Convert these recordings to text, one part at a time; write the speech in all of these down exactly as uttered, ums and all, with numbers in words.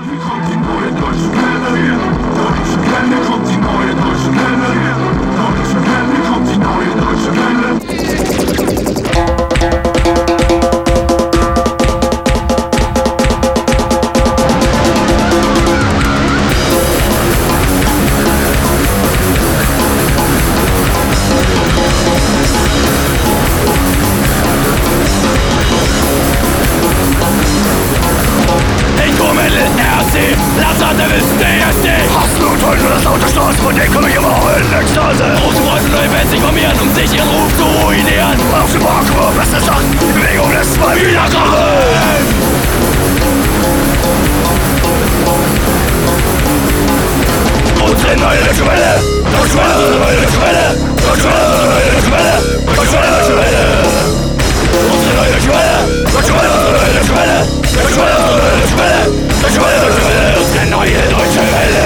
Hier kommt die neue deutsche Welle. Deutsche Welle kommt die neue deutsche Welle. Deutsche Welle kommt die neue deutsche Welle. Lassate wissen, der ist nicht. Hast du Teufel das Autostoß, von dem komm ich immer heulen, Ekstase. Große Freunde werden sich formieren, um sich ihren Ruf zu ruinieren. Auf dem Parkour, was ist das? Die Bewegung lässt mal wieder krachen. Unsere neue deutsche Welle. Deutsche Welle, unsere neue deutsche Welle. Deutsche Welle, unsere neue deutsche Welle. Deutsche Welle, deutsche Welle. Unsere neue deutsche Welle. Deutsche Welle, unsere neue deutsche Welle. Deutsche Welle, unsere neue deutsche Welle. Deutsche Welle, deutsche Welle. Unsere neue deutsche Welle.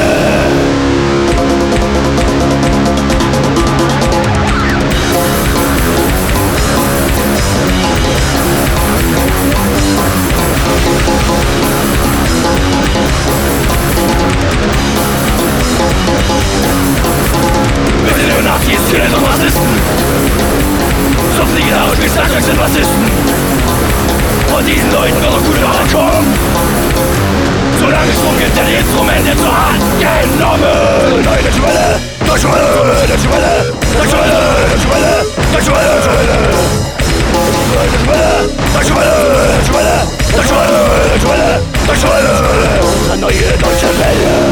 Wir sind Neonazis, Killer und Rassisten. So fliegerisch wie Star Trek sind Rassisten. Von diesen Leuten wird auch gut kommen. Solange es Strom gibt, der die Instrumente zur Hand genommen. Neue deutsche Welle, deutsche Welle, deutsche Welle, deutsche Welle, deutsche Welle, deutsche Welle, deutsche Welle. Deutsche Welle, deutsche Welle, deutsche Welle, deutsche Welle, deutsche Welle, deutsche Welle, unsere neue deutsche Welle.